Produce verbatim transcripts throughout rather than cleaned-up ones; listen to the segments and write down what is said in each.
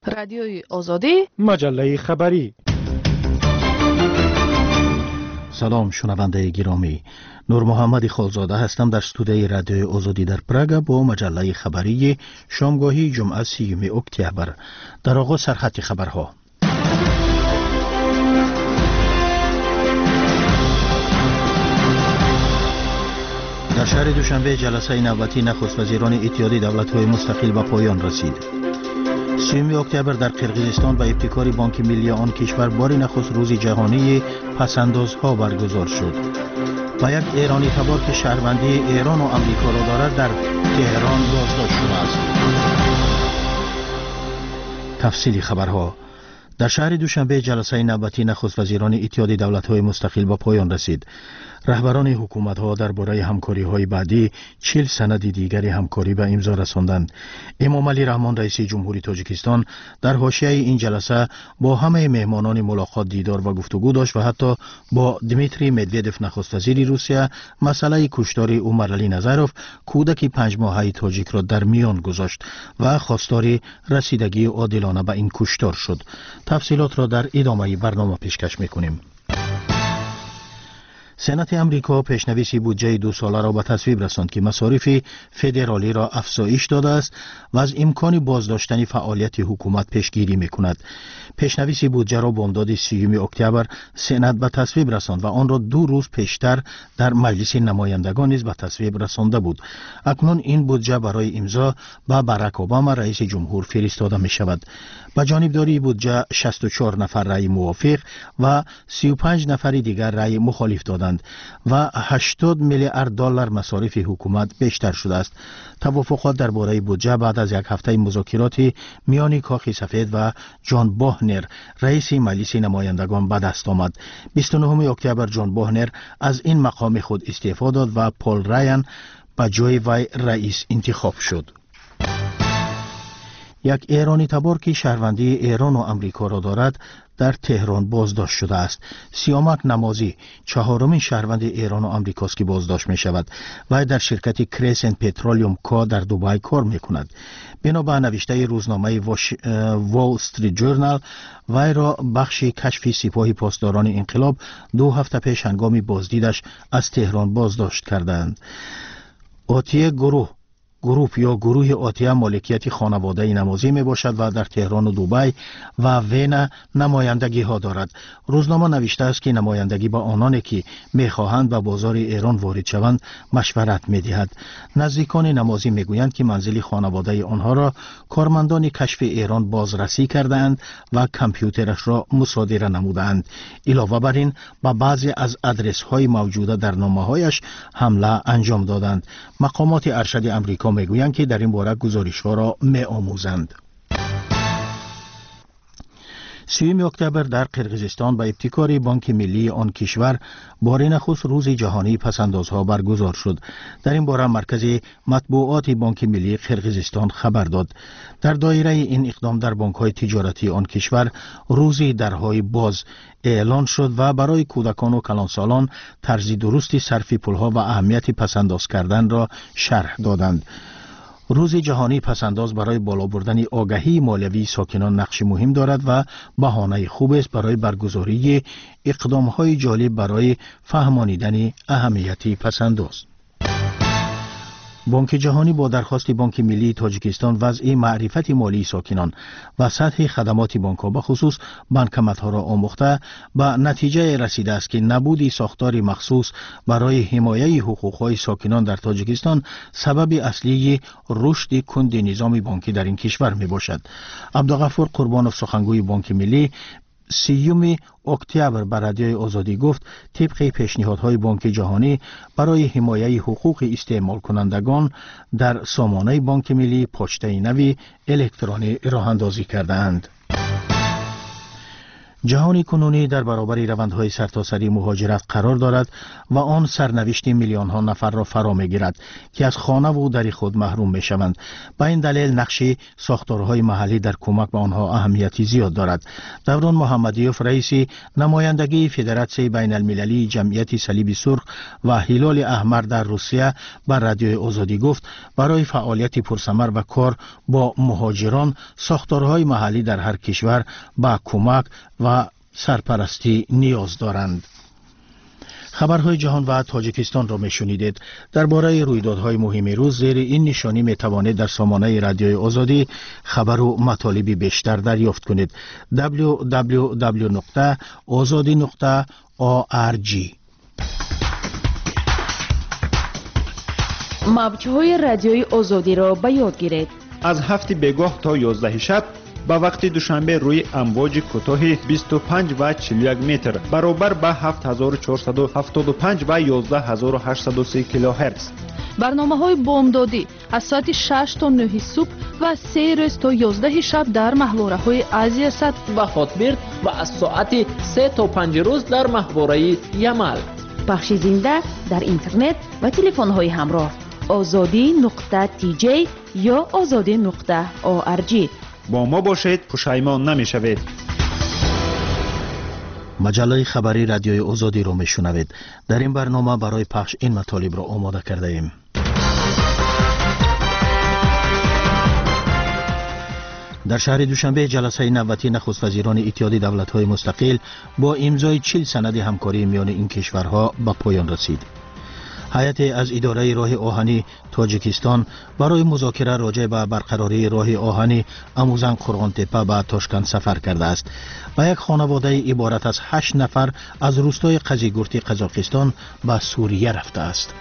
رادیوی آزادی، مجله خبری. سلام شنونده گرامی، نور محمد خالزاده هستم در استودیوی رادیوی آزادی در پراگ با مجله خبری شامگاهی جمعه سیوم اکتبر. در آغاز سرخط خبرها. در شهر دوشنبه جلسه نوبتی نخست وزیران اتحادیه دولت‌های مستقل به پایان رسید. سیوم اکتبر در قرقیزستان با ابتکار بانک ملی آن کشور بار نخست روز جهانی پسندازها برگزار شد. و یک ایرانی تبار که شهروندی ایران و آمریکا را دارد در تهران بازداشت شده است. تفصیلی خبرها. در شهر دوشنبه جلسه نوبتی نخست وزیران اتحادیه دولت‌های مستقل به پایان رسید. رهبران حکومت‌ها درباره همکاری‌های بعدی چهل سند دیگری همکاری به امضا رساندند. امامعلی رحمان رئیس جمهوری تاجیکستان در حاشیه این جلسه با همه مهمانان ملاقات دیدار و گفتگو داشت و حتی با دمیتری مدودف نخست وزیر روسیه مسئله کشتار عمرعلی نظروف کودک پنج ماهه تاجیک را در میان گذاشت و خواستار رسیدگی عادلانه به این کشتار شد. تفصیلات را در ادامه برنامه پیشکش می‌کنیم. سنات امریکا پیشنویس بودجه دو ساله را به تصویب رساند که مصارف فدرالی را افزایش داده است و از امکان بازداشتن فعالیت حکومت پیشگیری می‌کند. پیشنویس بودجه را بامداد سیوم اکتبر سنات به تصویب رساند و آن را دو روز پیشتر در مجلس نمایندگان نیز به تصویب رسانده بود. اکنون این بودجه برای امضا به باراک اوباما رئیس جمهور فرستاده می‌شود. با جانبداری بودجه شصت و چهار نفر رأی موافق و سی و پنج نفر دیگر رأی مخالف دادند و هشتاد میلیارد دلار مصارف حکومت بیشتر شده است. توافقات درباره بودجه بعد از یک هفته مذاکرات میان کاخ سفید و جان باهنر رئیس مجلس نمایندگان به دست آمد. بیست و نهم اکتبر جان باهنر از این مقام خود استعفا داد و پول رایان به جای وی رئیس انتخاب شد. یک ایرانی تبار که شهروندی ایران و آمریکا را دارد در تهران بازداشت شده است. سیامک نمازی چهارمین شهروند ایران و آمریکاست که بازداشت می شود و در شرکت کریسنت پترولیوم کا در دبی کار می کند. بنابر نوشته روزنامه وال استریت جورنال وی را بخش کشفی سپاه پاسداران انقلاب دو هفته پیش هنگام بازدیدش از تهران بازداشت کردند. آتیه گروه گروپ یا گروه آتیه مالکیت خانواده نمازی می باشد و در تهران و دبی و وین نمایندگی ها دارد. روزنامه نوشته است که نمایندگی با آنانی که می خواهند به بازار ایران وارد شوند مشورت می دهد. نزدیکان نمازی می گویند که منزل خانواده آنها را کارمندان کشف ایران بازرسی کردند و کامپیوترش را مصادره نمودند. علاوه بر این با بعضی از آدرس های موجوده در نامه هایش حمله انجام دادند. مقامات ارشد امریکا میگویند که در این باره گزارش ها را می آموزند. سیوم اکتبر در قرقیزستان با ابتکار بانک ملی آن کشور بار نخست روز جهانی پسندازها برگزار شد. در این باره مرکز مطبوعات بانک ملی قرقیزستان خبر داد. در دایره این اقدام در بانک های تجارتی آن کشور روزی درهای باز اعلان شد و برای کودکان و کلانسالان طرز درستی صرف پولها و اهمیت پسنداز کردن را شرح دادند. روز جهانی پسنداز برای بالا بردن آگاهی مالیوی ساکنان نقش مهم دارد و بهانه خوب است برای برگزاری اقدام‌های جالب برای فهمانیدن اهمیت پسنداز. بانک جهانی با درخواست بانک ملی تاجیکستان وضع معرفت مالی ساکنان و سطح خدمات بانک‌ها به خصوص بانکمت‌ها را آموخته به نتیجه رسیده است که نبود ساختار مخصوص برای حمایت حقوق‌های ساکنان در تاجیکستان سبب اصلی رشد کند نظام بانکی در این کشور میباشد. عبدالغفور قربانوف سخنگوی بانک ملی سیوم اکتبر بر رادیوی آزادی گفت طبق پیشنهادهای بانک جهانی برای حمایت حقوق استعمال کنندگان در سامانه بانک ملی پشته نوی الکترونی راه اندازی کردند. جهان کنونی در برابر روندهای سرتاسری مهاجرت قرار دارد و آن سرنوشت میلیون ها نفر را فرا میگیرد که از خانه و در خود محروم میشوند. به این دلیل نقش ساختارهای محلی در کمک به آنها اهمیتی زیاد دارد. دوران محمدیوف رئیس نمایندگی فدراسیون بین المللی جمعیت صلیب سرخ و هلال احمر در روسیه بر رادیوی آزادی گفت برای فعالیت پرثمر و کار با مهاجران ساختارهای محلی در هر کشور با کمک و سرپرستی نیاز دارند. خبرهای جهان و تاجیکستان را میشنیدید. درباره رویدادهای مهم روز زیر این نشانی میتوانید در سامانه رادیوی آزادی خبر و مطالبی بیشتر دریافت کنید. دبلیو دبلیو دبلیو نقطه آزادی نقطه او آر جی. موج‌های رادیوی آزادی را به یاد گیرید. از هفت بگاه تا یازده شب با وقت دوشنبه روی امواج کوتاه بیست و پنج و چهل و یک متر برابر با هفت هزار و چهارصد و هفتاد و پنج و یازده هزار و هشتصد و سه کیلوهرتز. برنامه‌های بامدادی از ساعت شش تا نه صبح و سه روز تا یازده شب در محوره‌های آسیا صد و خاطبرد و از ساعت سه تا پنج روز در محوره یمل. پخش زنده در اینترنت و تلفن‌های همراه آزادی نقطه تی جی یا آزادی نقطه او آر جی. با ما باشید، پشیمان نمی‌شوید. مجله خبری رادیوی آزادی را میشنوید. در این برنامه برای پخش این مطالب را آماده کرده ایم. در شهر دوشنبه جلسه نوبتی نخست وزیران اتحادیه دولت‌های مستقل با امضای چهل سند همکاری میان این کشورها به پایان رسید. هیئت از اداره راه آهنی تاجیکستان برای مذاکره راجع به برقراری راه آهنی اموزن قرغان تپه به تاشکند سفر کرده است. و یک خانواده عبارت از هشت نفر از روستای قزیگورتی قزاقستان به سوریه رفته است.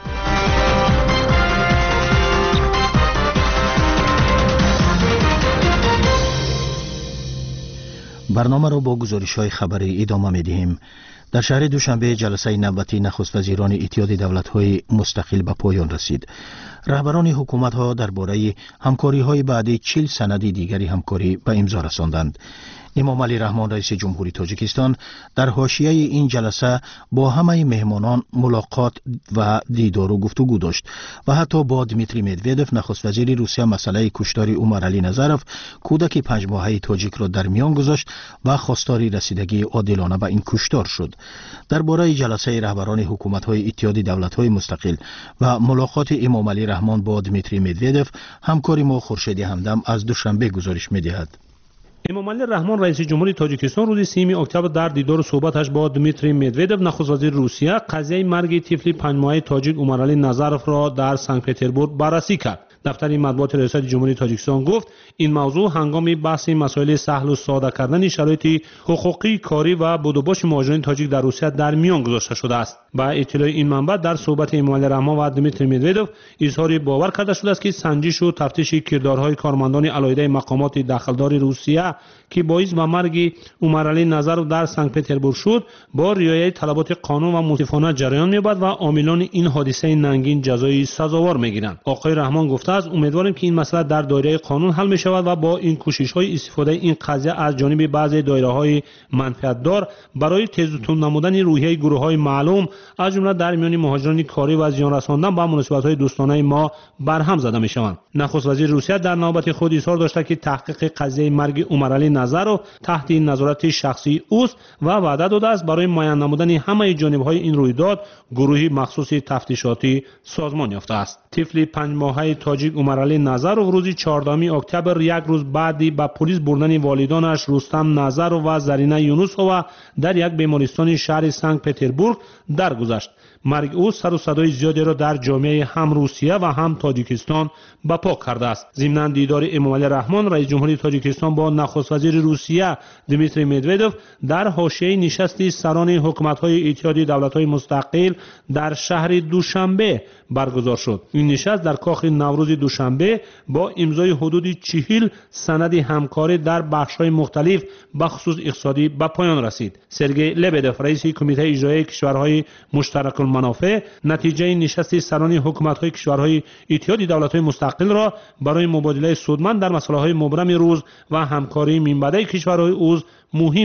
برنامه را با گزارش‌های خبری ادامه می‌دهیم. در شهر دوشنبه جلسه نوبتی نخست وزیران اتحادیه دولت‌های مستقل به پایان رسید. رهبران حکومت‌ها درباره همکاری‌های بعدی چهل سند دیگری همکاری به امضا رساندند. امام علی رحمان رئیس جمهوری تاجیکستان در حاشیه این جلسه با همه مهمانان ملاقات و دیدار و گفتگو داشت و حتی با دمیتری مدودوف نخست وزیر روسیه مسئله کشتار عمر علی نظروف کودک پنج ماهه تاجیک را در میان گذاشت و خواستار رسیدگی عادلانه به این کشتار شد. درباره جلسه رهبران حکومت‌های اتحادیه دولت‌های مستقل و ملاقات امام علی رحمان با دمیتری مدودوف همکاری ما خورشید همدم از دوشنبه گزارش می‌دهد. امام علی رحمان رئیس جمهوری تاجیکستان روز سوم اکتبر در دیدار و صحبتش با دمیتری مدودوف نخست وزیر روسیه قضیه مرگ طفل پنج ماهه تاجیک عمر علی نظروف را در سنت پترزبورگ بررسی کرد. دفتر مطبوعات ریاست جمهوری تاجیکستان گفت این موضوع هنگام بحث مسائل سهل و ساده کردن شرایط حقوقی کاری و بود و باش مهاجرین تاجیک در روسیه در میان گذاشته شده است. با اطلاع این منبع در صحبت امام علی رحمان و دمیتری مدودوف اظهار باور کرده شده است که سنجش و تفتیش کردارهای کارمندان علیحده مقامات دخلدار روسیه که باعث به مرگ عمر علی نظروف در سنت پترزبورگ شد با رعایت طلبات قانون و منصفانه جریان می‌یابد و عاملان این حادثه ننگین جزای سزاوار می‌گیرند. آقای رحمان گفته است امیدواریم که این مسئله در دایره قانون حل می‌شود و با این کوشش‌های استفاده این قضیه از جانب بعضی دایره‌های منفعت‌دار برای تیز و تند نمودن روحیه گروه‌های معلوم از جمله در میان مهاجران کاری و زیان رساندن به مناسبت‌های دوستانه ما برهم زده می‌شوند. نخست وزیر روسیه در نوبت خود اظهار داشته که تحقیق قضیه مرگ عمر علی نظروف تحت نظارت شخصی اوست و وعده داده است برای معین نمودن همه جانب‌های این رویداد گروهی مخصوص تفتیشاتی سازمان یافته است. طفل پنج ماهه تاجیک عمر علی نظروف روز چهاردهم اکتبر یک روز بعدی به پلیس بردن والدانش رستم نظروف و زرینه یونوسووا در یک بیمارستان شهر سنت پترزبورگ درگذشت. مرگ او سر و صدای زیادی را در جامعه هم روسیه و هم تاجیکستان برپا کرده است. ضمن دیدار امام علی رحمان رئیس جمهوری تاجیکستان با نخست وزیر روسیه دمیتری مدودوف در حاشیه نشست سران حکومت‌های اتحادیه دولت‌های مستقل در شهر دوشنبه برگزار شد. این نشست در کاخ نوروز دوشنبه با امضای حدود چهل سند همکاری در بخش‌های مختلف به خصوص اقتصادی به پایان رسید. سرگئی لبدف رئیس کمیته اجرایی کشورهای مشترک المنافع نتیجه نشست سران حکومت‌های کشورهای اتحادیه دولت‌های مستقل را برای مبادله سودمند در مسائل مبرم روز و همکاری منبع کشورهای عضو مهم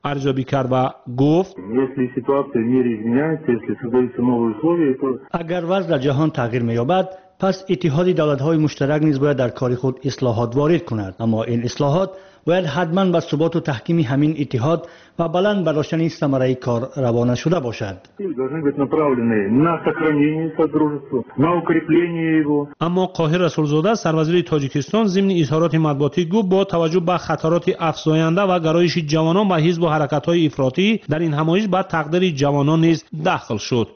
ارزیابی کرد و گفت اگر وضع در جهان تغییر می‌یابد پس اتحاد دولت‌های مشترک نیز باید در کار خود اصلاحات وارد کند، اما این اصلاحات باید حتما به ثبات و تحکیم همین اتحاد و بلند برداشتن ثمره کار روانه شده باشد. اما قاهر رسولزاده سروزیر تاجیکستان ضمن اظهارات مطبوعاتی گفت با توجه به خطرات افزاینده و گرایش جوانان به حزب و حرکت‌های افراطی در این همایش به تقدیر جوانان نیز داخل شد.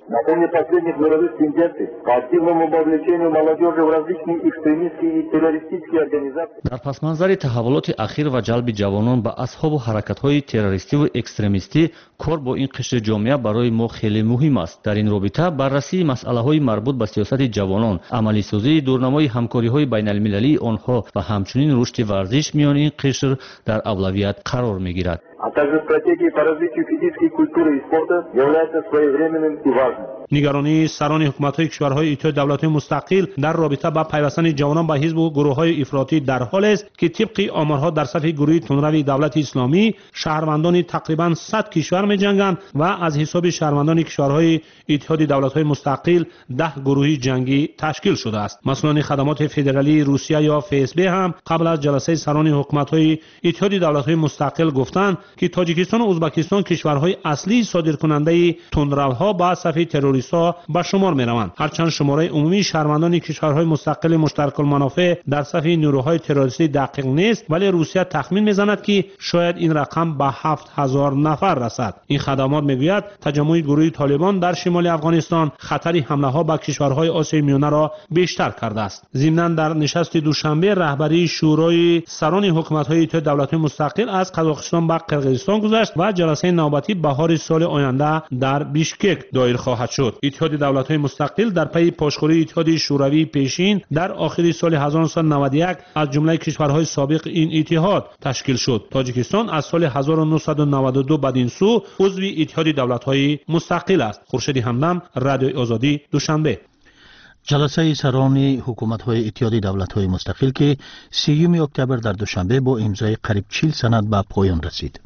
در پس منظر تحولات اخیر و جلب جوانان به اصحاب و حرکت‌های تروریستی و اکستریمیستی کار با این قشر جامعه برای ما خیلی مهم است. در این رابطه بررسی مسائل‌های مربوط به سیاست جوانان، عملی سازی دورنمای همکاری‌های بین‌المللی آنها و همچنین رشد ورزش میان این قشر در اولویت قرار می‌گیرد. а также стратегии по развитию физической культуры и спорта является своевременным и важным. نگرانی سران حکومت‌های کشورهای اتحاد دولت‌های مستقل در رابطه با پیوستن جوانان به حزب و گروه‌های افراطی در حال است که طبق آمارها در صف گروه تندرو دولت اسلامی شهروندان تقریباً صد کشور می‌جنگند و از حساب شهروندان کشورهای اتحاد دولت‌های مستقل ده گروه جنگی تشکیل شده است. مسئولان خدمات فدرالی روسیه یا اف اس بی هم قبل از جلسه سران حکومت‌های اتحاد دولت‌های مستقل گفتند که تاجیکستان و ازبکستان کشورهای اصلی صادرکننده تندروها با صف تروریست‌ها به شمار می‌روند. هرچند شماره عمومی شهروندان کشورهای مستقل مشترک المنافع در صف نیروهای تروریستی دقیق نیست، ولی روسیه تخمین می‌زند که شاید این رقم به هفت هزار نفر رسد. این خدمات می‌گوید تجمع گروه طالبان در شمال افغانستان خطر حمله‌ها به کشورهای آسیای میانه را بیشتر کرده است. ضمناً در نشست دوشنبه رهبری شورای سران حکومت‌های اتحاد دولت‌های مستقل از قزاقستان به قرقیزستان گذشت و جلسه نوبتی بهار سال آینده در بیشکک دایر خواهد شد. اتحاد دولت‌های مستقل در پی پاشخوری اتحاد شوروی پیشین در آخر سال هزار و نهصد و نود و یک از جمله کشورهای سابق این اتحاد تشکیل شد. تاجیکستان از سال هزار و نهصد و نود و دو بدین سو عضو اتحاد دولت‌های مستقل است. خورشید همدم، رادیو آزادی، دوشنبه. جلسه سران حکومت‌های اتحاد دولت‌های مستقل که سیوم اکتبر در دوشنبه با امضای قریب چهل سند به پایان رسید.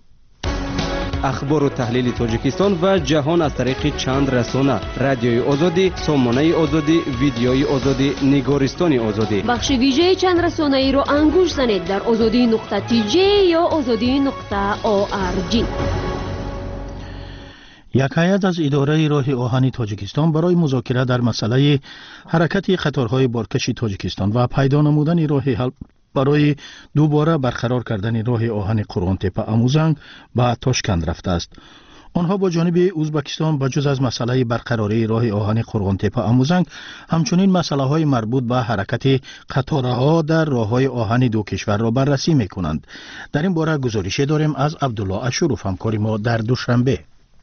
اخبار و تحلیل تاجیکستان و جهان از طریق چند رسانه: رادیوی آزادی، سامانه آزادی، ویدیوی آزادی، نگارستان آزادی. بخش ویژه چند رسانه ای را انگوش زنید در آزادی نقطه تی جی یا آزادی نقطه او آر جی. یک هیئت از اداره راه آهن تاجیکستان برای مذاکره در مسئله حرکت قطارهای بارکش تاجیکستان و پیدا نمودن راه حل برای دوباره برقرار کردن راه آهن قرغانتپه اموزنگ به تاشکند رفته است. آنها با جانب ازبکستان بجز از مسئله برقراری راه آهن قرغانتپه اموزنگ همچنین مسئله های مربوط به حرکت قطارها در راههای آهن دو کشور را بررسی می کنند. در این باره گزارشی داریم از عبدالله اشروف، همکار ما در دوشنبه.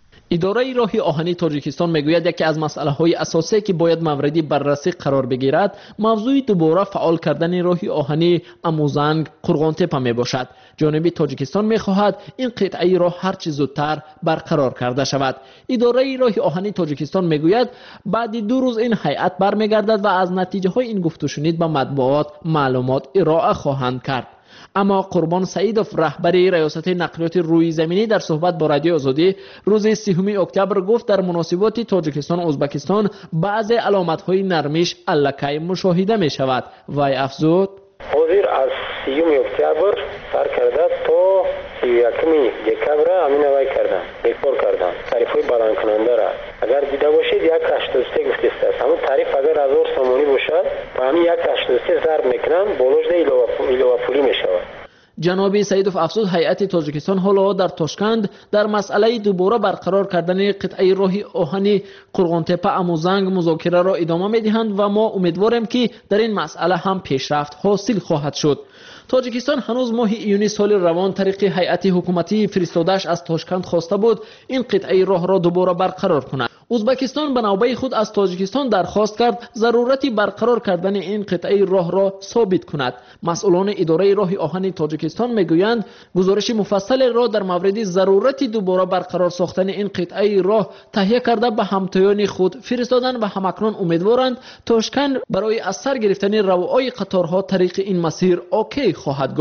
اداره راه آهنی تاجیکستان میگوید یکی از مسئله های اساسی که باید موردی بررسی قرار بگیرد موضوع دوباره فعال کردن راه آهنی اموزنگ قرغانتپه می باشد. جانب تاجیکستان می خواهد این قطعه را هر چه زودتر برقرار کرده شود. اداره راه آهنی تاجیکستان میگوید بعد دو روز این هیئت برمیگردد و از نتیجه های این گفت و شنید به مطبوعات معلومات ارائه خواهند کرد. اما قربان سعیدوف رهبری ریاست نقلیات روی زمینی در صحبت با رادیو آزادی روز سیوم اکتبر گفت در مناسبات تاجیکستان و ازبکستان بعضی علامت‌های نرمش الکی مشاهده می شود. وی افزود: حاضر از سیوم اکتبر سر کرده تا سی و یکم دکبر همین وی کردن بکار کردن تعریف‌های بلند کننده را اگر دیده باشید یک هشتاد و سه گفته است. همون تعریف اگر هزار سامانی باشد و همین یک هشتاد و سه ضرب میکنن بالوش ده ایلوه پولی میشود. جناب سعیدوف افزود هیئت تاجیکستان حالا در تاشکند در مسئله دوباره برقرار کردن قطعه راه آهنی قرغانتپه اموزنگ مذاکره را ادامه میدهند و ما امیدواریم که در این مسئله هم پیشرفت حاصل خواهد شد. تاجیکستان هنوز ماه ایونی سال روان طریق هیئت حکومتی فرستاده‌اش از تاشکند خواسته بود این قطعه راه را دوباره برقرار کند. ازبکستان به نوبه خود از تاجیکستان درخواست کرد ضرورت برقرار کردن این قطعه راه را ثابت کند. مسئولان اداره راه آهن تاجیکستان میگویند گزارش مفصل را در مورد ضرورت دوباره برقرار ساختن این قطعه راه تهیه کرده به همتایان خود فرستادن و همکنون امیدوارند تاشکند برای از سر گرفتن روهای قطارها طریق این مسیر اوکی خواهد گفت.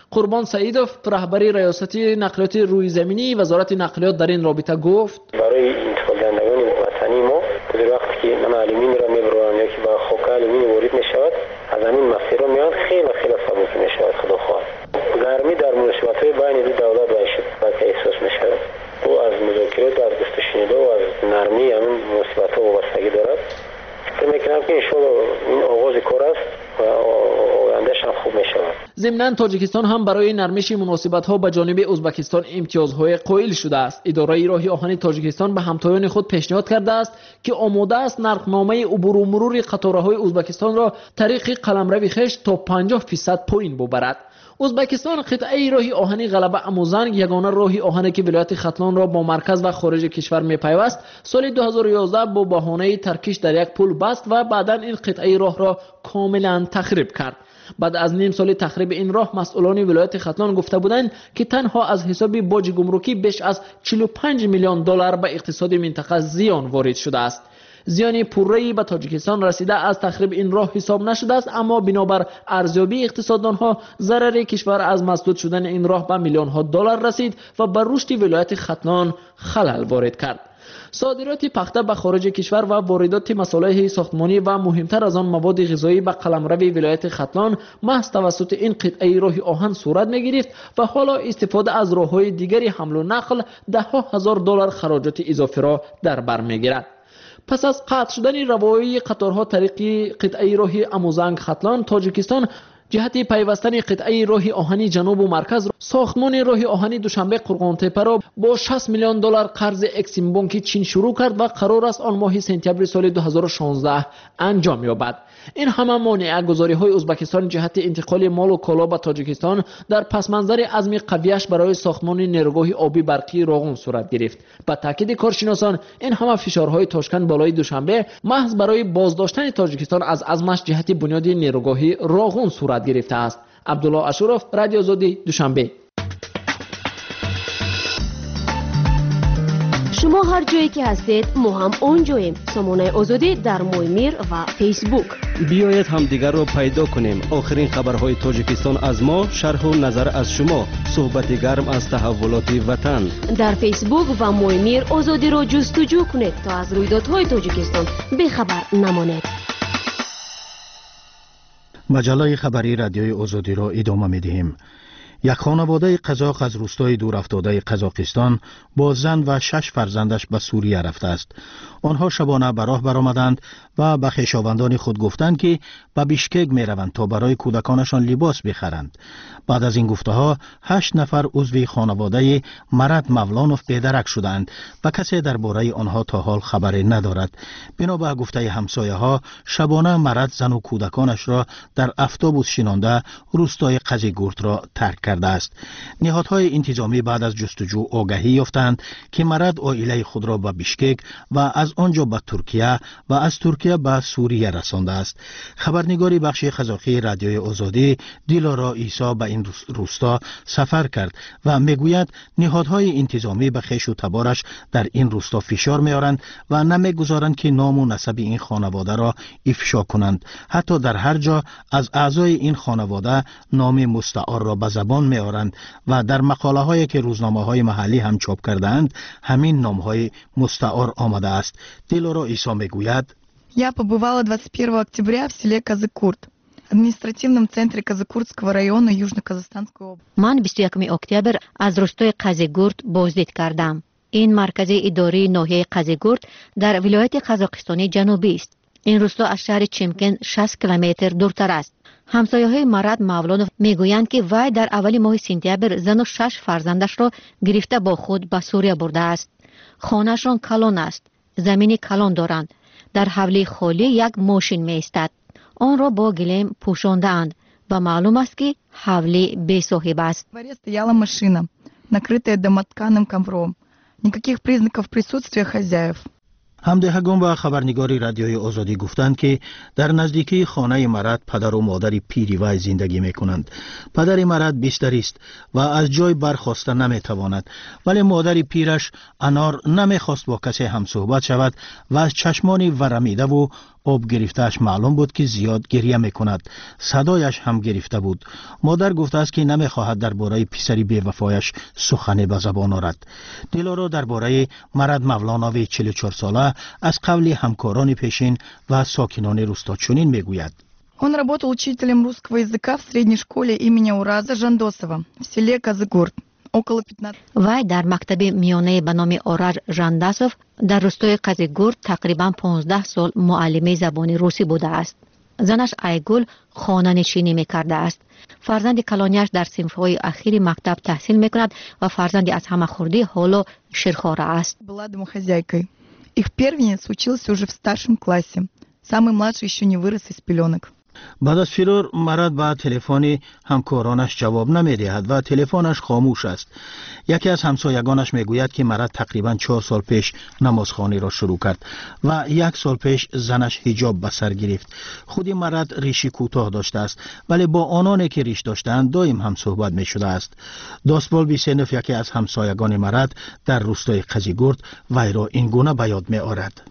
قربان سعیدوف رهبری ریاست نقلیات روی زمینی وزارت نقلیات در این رابطه گفت برای انتقال دهندگان وطنی ما در وقتی که معلمین را میبرند یا که با خوک آلومینی وارد میشود از همین مسیر میان خیلی خیلی سبک میشود. خدا خواهد گرمی در مناسبت‌های بین دو دولت و احساس میشود. او از مذاکرات و از گفت و شنود و از نرمی همین مناسبت‌ها وابستگی دارد. فکر میکنم که انشاءالله این آغاز کار است و آینده‌اش هم خوب میشود. ضمناً تاجیکستان هم برای نرمش مناسبت‌ها به جانب ازبکستان امتیازهای قائل شده است. اداره راه آهن تاجیکستان به همتایان خود پیشنهاد کرده است که آماده است نرخنامه عبور و مرور قطارهای ازبکستان را طریق قلمرو خویش تا پنجاه درصد پایین ببرد. ازبکستان قطعه راه آهنی غلبه اموزنگ یگانه راه آهنی که ولایت ختلان را با مرکز و خارج کشور میپیوست سال دو هزار و یازده با بهانه ترکیش در یک پل بست و بعدا این قطعه راه را کاملا تخریب کرد. بعد از نیم سال تخریب این راه مسئولان ولایت ختلان گفته بودند که تنها از حساب باج گمرکی بیش از چهل و پنج میلیون دلار به اقتصاد منطقه زیان وارد شده است. زیان پره‌ای به تاجیکستان رسیده از تخریب این راه حساب نشده است، اما بنابر ارزیابی اقتصاددانها ضرر کشور از مسدود شدن این راه به میلیون ها دلار رسید و بر رشد ولایت ختلان خلل وارد کرد. صادرات پخته به خارج کشور و واردات مصالح ساختمانی و مهمتر از آن مواد غذایی به قلمرو ولایت ختلان محض توسط این قطعه راه آهن صورت می‌گرفت و حالا استفاده از راه‌های دیگری حمل و نقل ده ها هزار دلار خراجات اضافی را در بر می‌گیرد. پس از قطع شدن روایی قطارها طریق قطعه راه اموزنگ ختلان، تاجیکستان جهت پیوستن قطعه راه آهنی جنوب و مرکز ساختمان راه آهنی دوشنبه قرغان تپه را با شصت میلیون دلار قرض اکسیم بانک چین شروع کرد و قرار است آن ماه سپتامبر سال دو هزار و شانزده انجام یابد. این همه مانع گذاری های ازبکستان جهت انتقال مال و کالا به تاجیکستان در پس منظر عزم قویش برای ساختمان نیروگاه آبی برقی راغون صورت گرفت. با تاکید کارشناسان این همه فشارهای تاشکند بالای دوشنبه محض برای بازداشتن تاجیکستان از عزمش جهت بنیاد نیروگاه راغون صورت گرفته است. عبدالله اشرف، رادیو آزادی، دوشنبه. شما هر جایی که هستید ما هم اونجاییم. سامانه آزادی در مویمیر و فیسبوک. بیایید همدیگر را پیدا کنیم. آخرین خبرهای تاجیکستان از ما، شرح و نظر از شما، صحبت گرم از تحولات وطن. در فیسبوک و مویمیر آزادی را جستجو کنید تا از رویدادهای تاجیکستان بخبر نمانید. مجله خبری رادیوی آزادی را ادامه می‌دهیم. یک خانواده قزاق از روستای دور افتاده قزاقستان با زن و شش فرزندش به سوریه رفته است. آنها شبانه به راه برآمدند و به خویشاوندان خود گفتند که به بیشکک می روند تا برای کودکانشان لباس بخرند. بعد از این گفته ها هشت نفر عضو خانواده مرد مولانوف بیدرک شدند و کسی درباره آنها تا حال خبری ندارد. بنا به گفته همسایه ها شبانه مرد زن و کودکانش را در اتوبوس شینانده روستای قزیگورت را ترک کرده است. نهادهای انتظامی بعد از جستجو آگاهی یافتند که مرد عائله خود را به بیشکک و از آنجا به ترکیه و از ترکیه به سوریه رسانده است. خبرنگاری بخش قزاقی رادیوی آزادی دیلارا عیسی به این روستا سفر کرد و میگوید نهادهای انتظامی به خویش و تبارش در این روستا فشار میارند و نمیگذارند که نام و نسب این خانواده را افشا کنند. حتی در هر جا از اعضای این خانواده نام مستعار را به زبان میارند و در مقاله هایی که روزنامه های محلی هم چاپ کردند همین نام های مستعار آمده است. دیلارا عیسی میگوید Я побывала двадцать первого октября в селе Казыкурт, административном центре Казыкуртского района Южно-Казахстанской области. من بیست و یکم اکتبر از روستای قزیگورت بازدید کردم. این مرکز اداری ناحیه قزیگورت در ولایت قزاقستانی جنوبی است. این روستا از شهر چیمکن شصت کیلومتر دورتر است. همسایه‌های مرد مولانوف میگویند که وی در اول ماه سپتامبر زن و شش فرزندش را گرفته با خود به سوریه برده است. خانه‌شان کلان است. زمین کلان دارند. در حولی خالی یک ماشین می ایستد. آن را با گلیم پوشانده اند و معلوم است که حولی بی صاحب است. В дворе стояла машина, накрытая домотканым ковром. Никаких признаков присутствия хозяев. همدهگان و خبرنگاری رادیوی آزادی گفتند که در نزدیکی خانه مرد پدر و مادر پیری وی زندگی می کنند. پدر مرد بیستری است و از جای برخاسته نمی تواند، ولی مادر پیرش انار نمی خواست با کسی هم صحبت شود و از چشمان ورمیده و آب گرفتهش معلوم بود که زیاد گریه میکند. صدایش هم گرفته بود. مادر گفته است که نمیخواهد درباره پسری بی‌وفایش سخنی به زبان آورد. دلارا درباره مراد مولانوی چهل و چهار ساله از قول همکاران پیشین و ساکنان روستا چنین میگوید: Он работал учителем русского языка в средней школе имени Ураза Жандосова в селе Казыгурт. Около пятнадцати. вай дар мактаби миёнае ба номи Ораж Жандасов дар рӯстои Қазигурт тақрибан понздаҳ сол муаллимаи забони русӣ будааст. занаш Айгул хонанишинӣ мекардааст. фарзанди калонияш дар синфҳои ахири мактаб таҳсил мекунад ва фарзанди аз ҳама хурдӣ ҳоло ширхора аст. Была домохозяйкой. Их первенец учился уже в старшем классе. Самый младший еще не вырос из пеленок. بعد از فرار مراد با تلفن همکارانش جواب نمیدهد و تلفنش خاموش است. یکی از همسایگانش میگوید که مراد تقریبا چهار سال پیش نمازخوانی را شروع کرد و یک سال پیش زنش حجاب به سر گرفت. خود مراد ریشی کوتاه داشته است ولی با آنانی که ریش داشتند دائم هم صحبت می شده است. داستبال بیسنف یکی از همسایگان مراد در روستای قزیگورد وی را این گونه به یاد می آورد.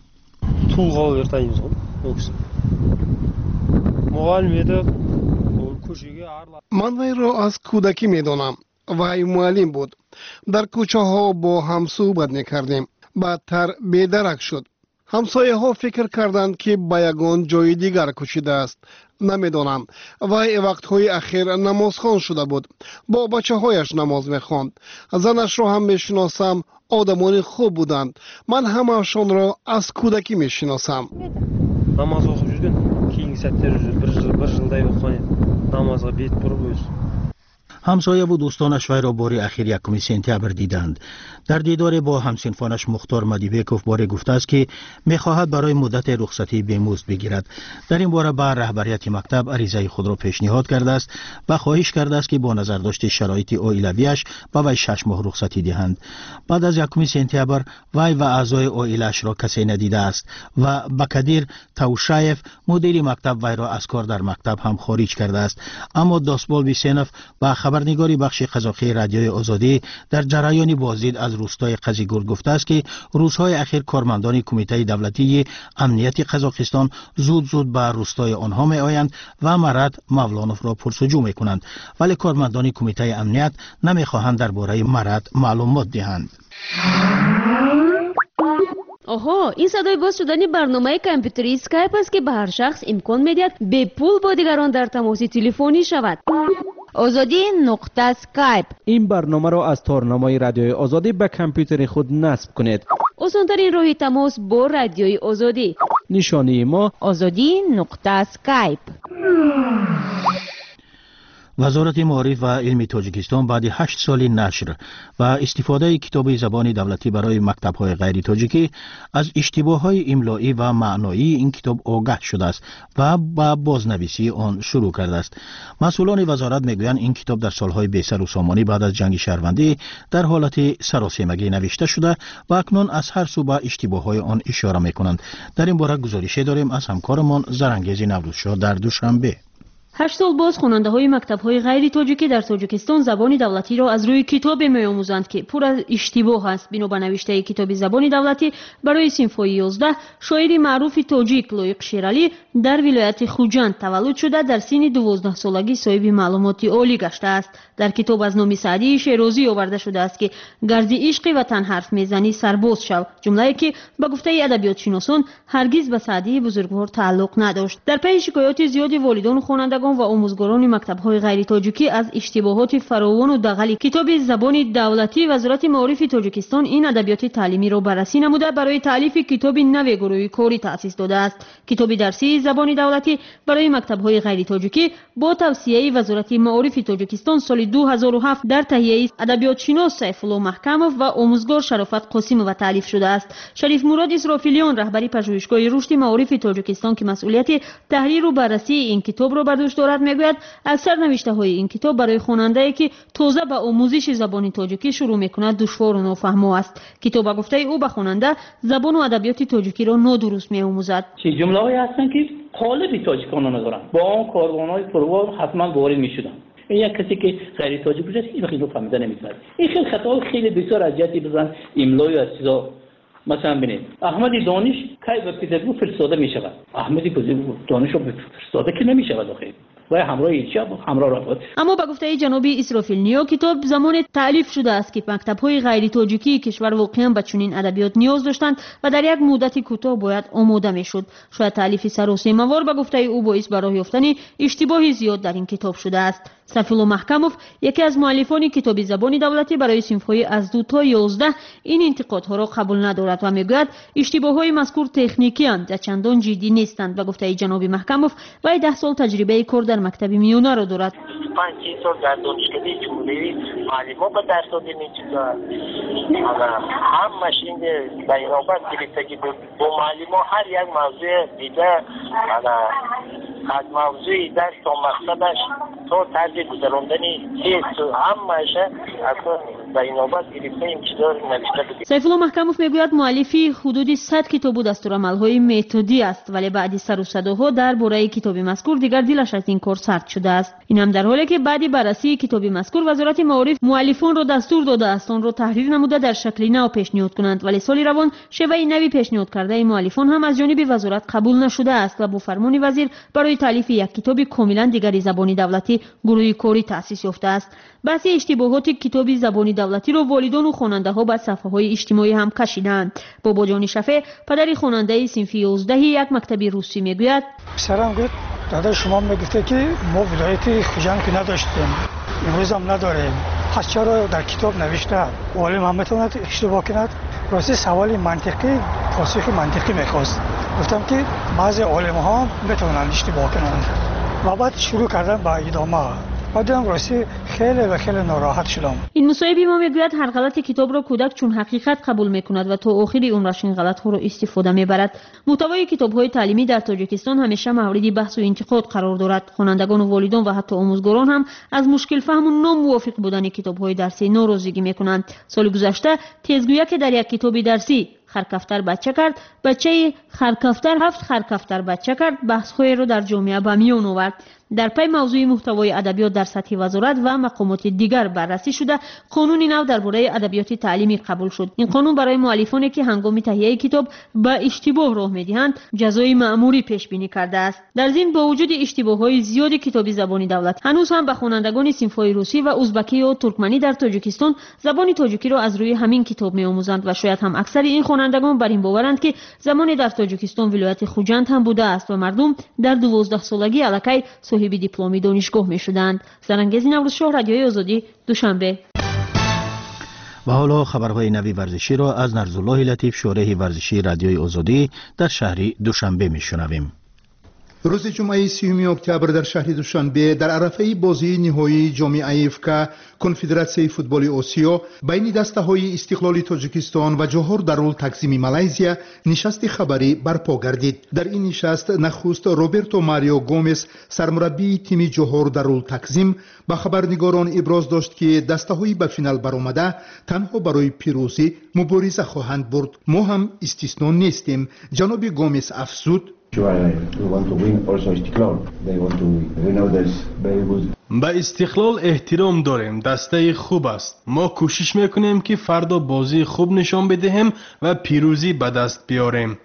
من وی را از کودکی می دانم. وی معلم بود. در کوچه ها با هم صحبت می کردیم. بعدتر بیدرک شد. همسایه ها فکر کردند که به یگان جای دیگر کوچیده است. نمی دانم. وی وقتهای اخیر نمازخوان شده بود. با بچه هایش نماز می خواند. زنش را هم می شناسم. آدمان خوب بودند. من همه‌شان را از کودکی می شناسم. نماز оқып жүрген, кейінгі сәттер бір жыл бір жылдай оқыған еді. Намазға бет бұрып өзі. همسایه و دوستانش وی را بار اخیر یکم سپتامبر دیدند. در دیدار با همسنفانش مختار مدیبکوف بار گفته است که می‌خواهد برای مدت رخصتی بیمزد بگیرد. در این باره به رهبریت مکتب عریضه خود را پیشنهاد کرده است و خواهش کرده است که با نظر داشته شرایط عائلویش به وی شش ماه رخصتی دهند. بعد از یکم سپتامبر وی و اعضای عائله‌اش را کسی ندیده است و بکدیر توشایف مدیر مکتب وی را از کار در مکتب هم خارج کرده است. اما داستبال بیسنف با خبرنگاری بخش قزاقی رادیوی آزادی در جریان بازدید از روستای قزیگورد گفته است که روزهای اخیر کارمندان کمیته دولتی امنیت قزاقستان زود زود به روستای آنها می آیند و مراد مولانوف را پرسجو می کنند ولی کارمندان کمیته امنیت نمی خواهند درباره مراد معلومات دهند. آها، این صدای باز شدن برنامه کامپیوتری اسکایپ است که به هر شخص امکان میدهد به پول با دیگران در تماس تلفنی شود. آزادی نقطه اسکایپ. این برنامه را از تارنمای رادیوی آزادی به کامپیوتر خود نصب کنید. آسان‌ترین راه تماس با رادیوی آزادی. نشانی ما آزادی نقطه اسکایپ. وزارت معارف و علم تاجیکستان بعد هشت سال نشر و استفاده کتاب زبان دولتی برای مکتب‌های غیر تاجیکی از اشتباه‌های املایی و معنایی این کتاب آگاه شده است و با بازنویسی آن شروع کرده است. مسئولان وزارت میگویند این کتاب در سالهای بیسر و سامانی بعد از جنگ شهروندی در حالت سراسیمگی نوشته شده و اکنون از هر سو به اشتباه‌های آن اشاره می‌کنند. در این باره گزارشی داریم از همکارمان زرانگیز نوروزشاه در دوشنبه. هشت سال باز خواننده های مکتب های غیر تاجیکی در تاجیکستان زبان دولتی را از روی کتاب می آموزند که پر از اشتباه است. بنا به نوشته کتاب زبان دولتی برای صنف یازده شاعر معروف تاجیک لایق شیرالی در ولایت خوجند تولد شده در سن دوازده سالگی صاحب معلومات عالی گشته است. در کتاب از نام سعدی شیرازی آورده شده است که گرد عشق وطن حرف میزنی سرباز شو، جمله‌ای که به گفته ادبیات شناسان هرگز به سعدی بزرگوار تعلق نداشت. در پی شکایات زیاد والدان خوانندگان و آموزگاران مکتب‌های غیر تاجیکی از اشتباهات فراوان و دغل کتاب زبان دولتی، وزارت معارف تاجیکستان این ادبیات تعلیمی را بررسی نموده برای تالیف کتاب نو گروهی کاری تأسیس داده است. کتاب درسی زبان دولتی برای مکتب‌های غیر تاجیکی با توصیه وزارت معارف تاجیکستان سال دو هزار و هفت در تهیه ادبیات شناس سیف‌الله محکمov و آموزگار شرافت قاسمova تالیف شده است. شریف مراد اسرافیلیان رهبری پژوهشگاه رشد معارف تاجیکستان که مسئولیت تحریر و بررسی این کتاب را بر دوش دارد میگوید اکثر نوشته های این کتاب برای خواننده که تازه به آموزش زبان تاجیکی شروع میکند دشوار و نافهمو است. کتاب گفته او به خواننده زبان و ادبیات تاجیکی را نادرست میآموزد. چه جمله‌ای هستند که قالب تاجیکان ندارند، با آن کاروان‌های پروار حتما وارد میشدند. این یک کسی که غیر تاجیک باشه این خیلی فهمیده نمی‌کنه. این خیلی خطا خیلی بسیار اذیتی بزن املای از چیزا مثلا ببینید احمد دانش کی به پترزبورگ فرستاده می شود؟ احمد دانش رو فرستاده که نمی شود آخه و همراه ایلچی همراه را بود. اما با گفته جناب اسرافیل نیا کتاب زمان تألیف شده است که مکتب‌های غیر تاجیکی کشور واقعا به چنین ادبیات نیاز داشتند و در یک مدت کوتاه باید آماده میشد. شاید تألیف سراسیمه‌وار با گفته او باعث به راه یافتن اشتباه زیاد در این کتاب شده است. سفیل محکموف یکی از مؤلفان کتاب زبان دولتی برای صنف‌های از دو تا یازده این انتقادها را قبول ندارد و میگوید اشتباه‌های مذکور تکنیکی اند و چندان جدی نیستند. و گفته جناب محکموف وی ده سال تجربه کار در مکتب میانه را دارد. پنج سال در دانشکده جمهوری معلمان به درس دادن این چیزا هم ماشین بینابر گرفتگی بود با معلمان هر یک موضوع دیده از موضوعی درس تا مقصدش تا طرز گذراندنی هیچ هم ماشه اصلا بینابر گرفته این چیزا نوشته بود. سیفالله محکموف میگوید مؤلفی حدود صد کتاب و دستورالعمل‌های متدی است ولی بعد سر و صداها درباره کتاب مذکور دیگر دلش از این کار سرد شده است. این هم در حالی که بعد بررسی کتاب مذکور وزارت معارف مؤلفان را دستور داده است آن را تحریر نموده در شکل نو پیشنهاد کنند ولی سال روان شیوه نوی پیشنهاد کرده مؤلفان هم از جانب وزارت قبول نشده است و با فرمان وزیر برای تالیف یک کتاب کاملا دیگر زبان دولتی گروه کاری تأسیس یافته است. بحث اشتباهات کتاب زبان دولتی را والدان و خواننده ها بر صفحه‌های اجتماعی هم کشیدند. بابا جان شفیع پدر خواننده صنف یازده یک مکتب روسی میگوید پسرم گفت دادا شما میگفته که ما ولایت خوجند که نداشتیم امروز هم نداریم پس چرا در کتاب نوشته عالم هم میتواند اشتباه کند؟ راستی سوال منطقی پاسخ منطقی میخواست. گفتم که بعضی عالم ها میتونن اشتباه کنند و بعد شروع کردن با ادامه بعدم راستی خیلی و خیلی ناراحت شدم. این مصاحبی ما میگوید هر غلط کتاب را کودک چون حقیقت قبول میکند و تا آخر عمرش این غلط ها را استفاده میبرد. محتوای کتاب های تعلیمی در تاجیکستان همیشه مورد بحث و انتقاد قرار دارد. خوانندگان و والدان و حتی آموزگاران هم از مشکل فهم و ناموافق بودن کتاب های درسی ناراضگی میکنند. سال گذشته تیزگویی که در یک کتاب درسی خرکفتر بچه کرد بچه خرکفتر هفت خرکفتر بچه کرد بحث‌های را در جامعه به میان آورد. در پی موضوع محتوای ادبیات در سطح وزارت و مقامات دیگر بررسی شده قانون نو درباره ادبیات تعلیمی قبول شد. این قانون برای مؤلفانی که هنگام تهیه کتاب به اشتباه راه میدهند جزای مأموری پیش بینی کرده است. در ضمن با وجود اشتباه‌های زیاد کتاب زبان دولت هنوز هم به خوانندگان صنف‌های روسی و ازبکی و ترکمنی در تاجیکستان زبان تاجیکی را از روی همین کتاب می‌آموزند و شاید هم اکثر این خوانندگان بر این باورند که زمان در تاجیکستان ولایت خوجند هم بوده است و مردم در دوازده سالگی الکی صاحب دیپلم دانشگاه می‌شدند. زرنگز نوروز شاه رادیوی آزادی دوشنبه. و حالا خبرهای نوی ورزشی را از نرزالله لطیف شارح ورزشی رادیوی آزادی در شهر دوشنبه می‌شنویم. روز جمعه سیوم اکتبر در شهر دوشنبه در عرفه بازی نهایی جام افریقا کنفدراسیون فوتبال آسیا بین دسته‌های استقلال تاجیکستان و جوهر دارال تقسیم مالزیا نشست خبری برپا گردید. در این نشست نخست روبرتو ماریو گومز سرمربی تیم جوهر دارال تقسیم با خبرنگاران ابراز داشت که دسته‌های به فینال برآمده تنها برای پیروزی مبارزه خواهند برد. ما هم استثنا نیستیم. جناب گومز افزود به استقلال احترام داریم. دسته خوب است. ما کوشش میکنیم که فردا بازی خوب نشان بدهیم و پیروزی به دست بیاریم.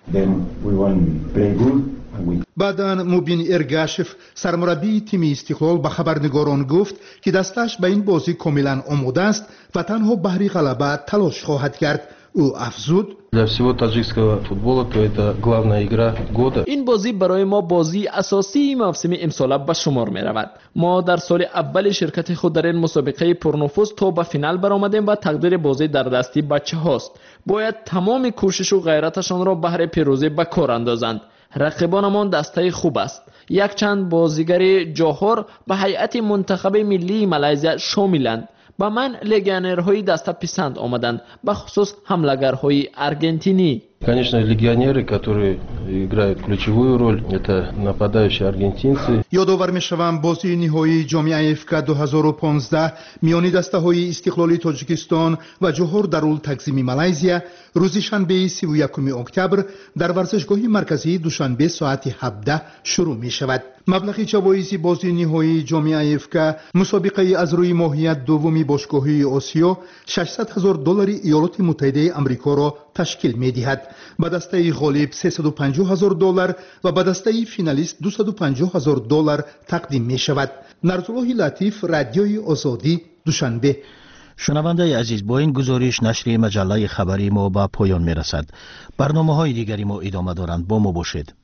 بعداً مبین ارگاشف سرمربی تیم استقلال به خبرنگاران گفت که دستش به این بازی کاملا آماده است و تنها بهر غلبه تلاش خواهد کرد. او افزود Для всего таджикского футбола то это главная игра года. این بازی برای ما بازی اساسی موسم امسال به شمار می رود. ما در سال اول شرکت خود در این مسابقه پرنفوذ تا به فینال برآمدیم و تقدیر بازی در دستی بچه هاست. باید تمام کوشش و غیرتشان را بهر پیروزی به کار اندازند. رقیبانمان دسته خوب است. یک چند بازیگر جوهر به هیئت منتخب ملی مالزیا شاملند. با من لگیونرهای دسته پسند آمدند، به خصوص حملگرهای ارژنتینی. Конечно, легионеры, которые играют ключевую роль, это нападающие аргентинцы. یادآور می‌شوم بازی نهایی جام افک دو هزار و پانزده میان دسته‌های استقلالی تاجیکستان و جوهر درول تکزیمی مالایزیا روز شنبه سی و یکم اکتبر در ورزشگاه مرکزی دوشنبه ساعت هفده شروع می‌شود. مبلغ جوایز بازی نهایی جام افک مسابقه از روی ماهیت دومی باشگاهی آسیا ششصد هزار دلار ایالات متحده آمریکا را تشکیل می‌دهد. به دسته غالب سیصد و پنجاه هزار دلار و به دسته فینالیست دویست و پنجاه هزار دلار تقدیم می‌شود. نرزالله لطیف، رادیوی آزادی، دوشنبه. شنونده عزیز، با این گزارش نشر مجله خبری ما به پایان می‌رسد. برنامه‌های دیگری ما ادامه دارند. با ما باشید.